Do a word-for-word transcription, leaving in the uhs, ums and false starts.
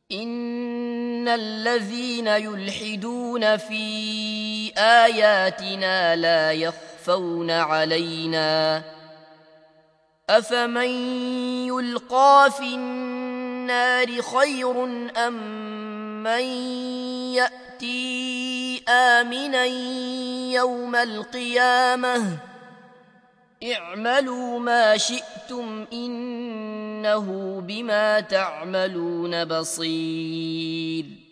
إن الذين يلحدون في آياتنا لا يخفون علينا أفمن يلقى في النار خير أم من يأتي آمنا يوم القيامة اعملوا ما شئتم إنه بما تعملون بصير